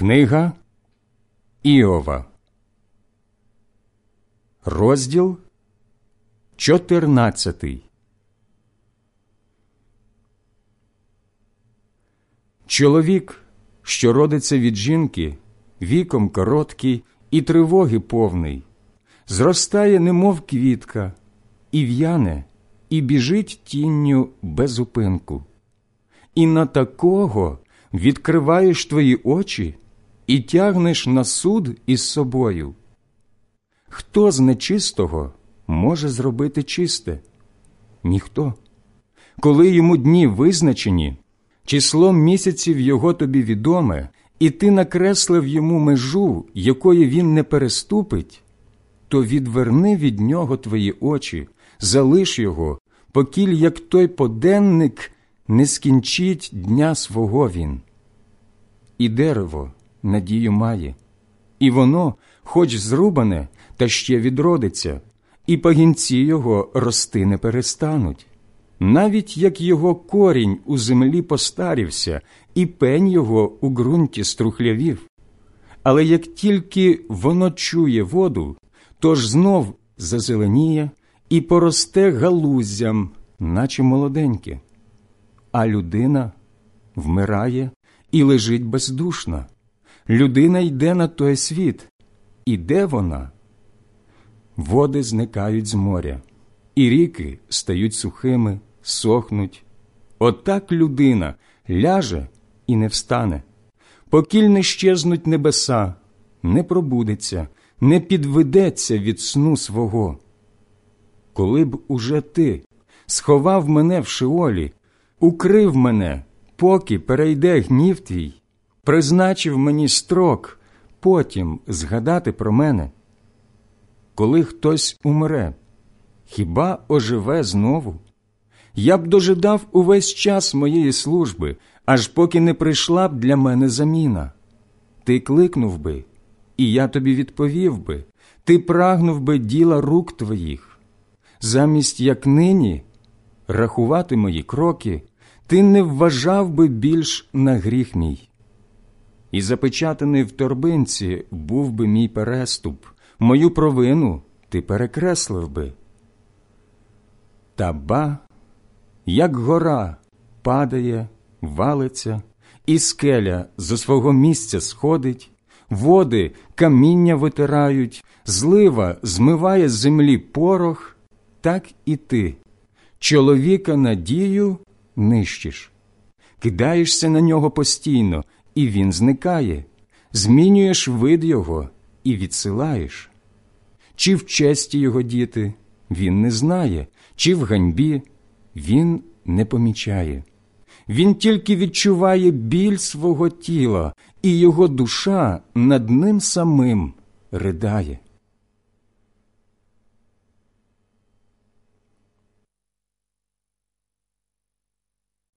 Книга Іова, розділ 14. Чоловік, що родиться від жінки, віком короткий і тривоги повний, зростає, немов квітка, і в'яне, і біжить тінню без упинку. І на такого відкриваєш твої очі і тягнеш на суд із собою. Хто з нечистого може зробити чисте? Ніхто. Коли йому дні визначені, число місяців його тобі відоме, і ти накреслив йому межу, якої він не переступить, то відверни від нього твої очі, залиш його, покіль як той поденник не скінчить дня свого він. І дерево надію має, і воно, хоч зрубане, та ще відродиться, і пагінці його рости не перестануть. Навіть як його корінь у землі постарівся, і пень його у ґрунті струхлявів. Але як тільки воно чує воду, то ж знов зазеленіє і поросте галуздям, наче молоденьке. А людина вмирає і лежить бездушна. Людина йде на той світ. І де вона? Води зникають з моря, і ріки стають сухими, сохнуть. Отак людина ляже і не встане. Покіль не щезнуть небеса, не пробудеться, не підведеться від сну свого. Коли б уже ти сховав мене в Шеолі, укрив мене, поки перейде гнів твій, призначив мені строк, потім згадати про мене. Коли хтось умре, хіба оживе знову? Я б дожидав увесь час моєї служби, аж поки не прийшла б для мене заміна. Ти кликнув би, і я тобі відповів би, ти прагнув би діла рук твоїх. Замість, як нині, рахувати мої кроки, ти не вважав би більш на гріх мій. І запечатаний в торбинці був би мій переступ, мою провину ти перекреслив би. Та ба, як гора падає, валиться, і скеля зо свого місця сходить, води каміння витирають, злива змиває з землі порох, так і ти, чоловіка надію, нищиш. Кидаєшся на нього постійно, і він зникає, змінюєш вид його і відсилаєш. Чи в честі його діти, він не знає, чи в ганьбі, він не помічає. Він тільки відчуває біль свого тіла, і його душа над ним самим ридає.